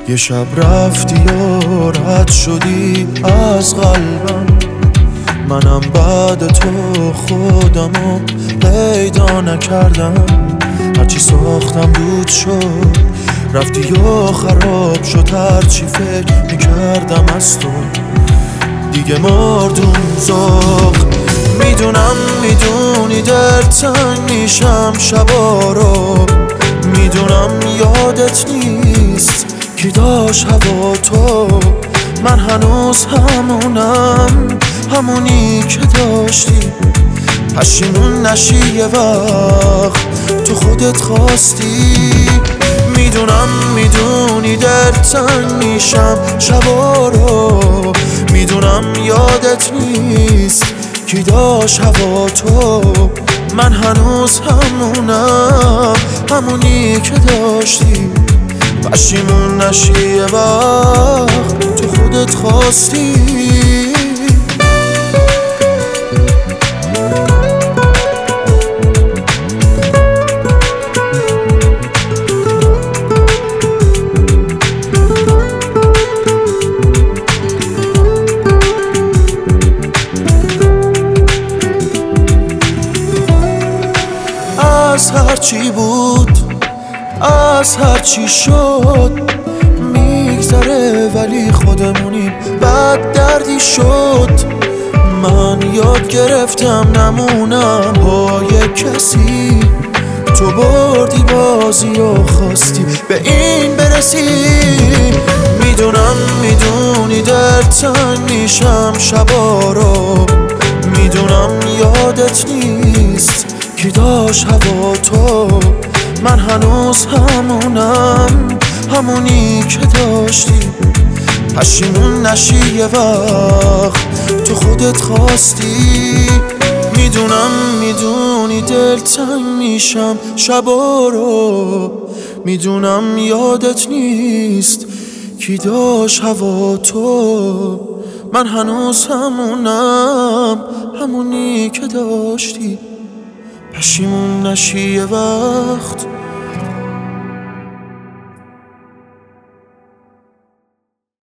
یه شب رفتی و رد شدی از قلبم، منم بعد تو خودمو پیدا نکردم. هرچی ساختم دود شد، رفتی و خراب شد هرچی فکر میکردم از تو. دیگه مردم زاغ، میدونم میدونی دلتنگ میشم شبا رو، میدونم یادت نیست کی داشت هوا تو. من هنوز همونم، همونی که داشتی. پشیمون نشی یه وقت تو خودت خواستی. میدونم میدونی دلتنگ میشم شبا رو، میدونم یادت نیست کی داشت هوا تو. من هنوز همونم، همونی که داشتی. پشیمون نشی یه وقت تو خودت خواستی. از هرچی بود، از هرچی شد میگذره، ولی خودمونیم بد دردی شد. من یاد گرفتم نمونم پای کسی، تو بردی بازی و خواستی به این برسی. میدونم میدونی دلتنگ میشم شبا رو، میدونم یادت نیست کی داشت هوا تو. من هنوز همونم، همونی که داشتی. پشیمون نشی یه وقت تو خودت خواستی. میدونم میدونی دلتنگ میشم شبا رو، میدونم یادت نیست کی داشت هوا تو. من هنوز همونم، همونی که داشتی. پشیمون نشی یه وقت